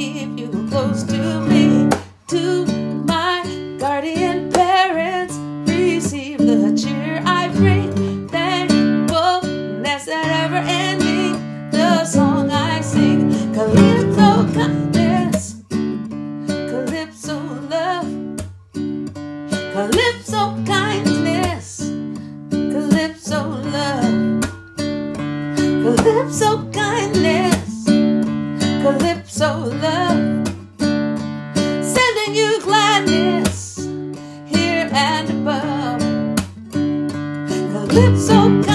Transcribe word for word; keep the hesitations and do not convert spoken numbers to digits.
keep you close to me. To my guardian parents, receive the cheer I bring. Thankfulness that ever ending, the song I sing. Calypso kindness, calypso love, calypso kindness, calypso love, calypso kindness, calypso love, sending you gladness here and above. Calypso kindness.